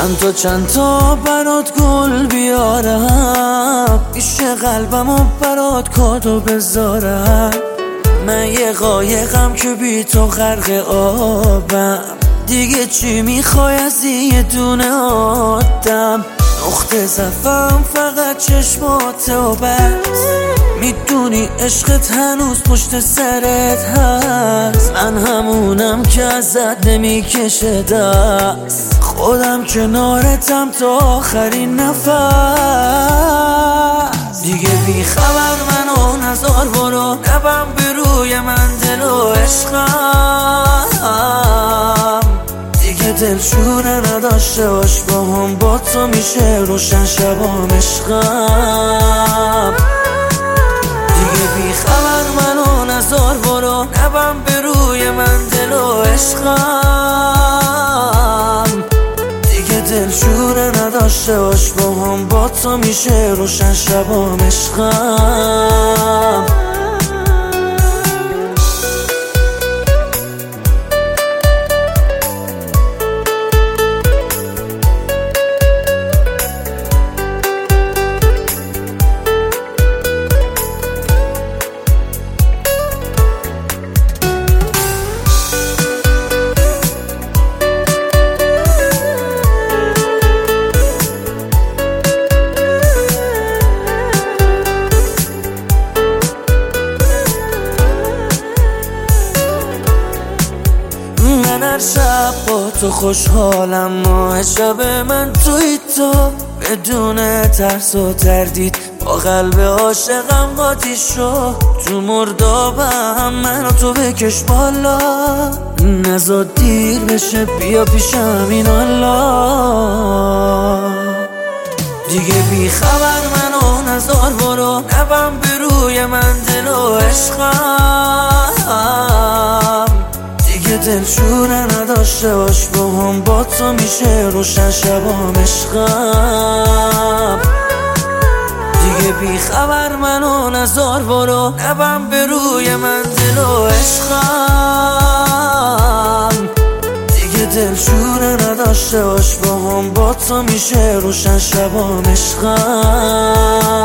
چند تا برات گل بیارم، میشه قلبمو برات کادو بذارم. من یه قایقم که بی تو غرق آبم، دیگه چی میخوای از یه دونه آدم؟ نقطه ضعفم فقط چشمات و بس، میدونی عشقت هنوز پشت سرت هست. من همونم که ازت نمیکشه دست، خودم کنارتم تا آخرین نفس. دیگه بی خبر منو نزار برو، نبم به روی من دل و عشقم. دیگه دلشوره نداشته باش با هم، با تو میشه روشن شبام عشقم. دیگه بی خبر منو نزار برو، نبم به روی من دل و عشقم. دیگه دلشوره نداشته باش با هم، با تو میشه روشن شبام عشقم. من هر شب با تو خوشحالم، ماه شب من توی تو، بدون ترس و تردید با قلب عاشقم قاطی شو. تو مردابم منو تو بکش بالا، نزاد دیر بشه بیا پیشم این الله. دیگه بی خبر منو نزار برو، نبم به روی من دل و عشقم. دیگه دلشوره نداشته باش با هم، با تو میشه روشن شبام عشقم. دیگه بی خبر منو نزار برو، نبم به روی من دل و عشقم. دیگه دلشوره نداشته باش با هم، با تو میشه روشن شبام عشقم.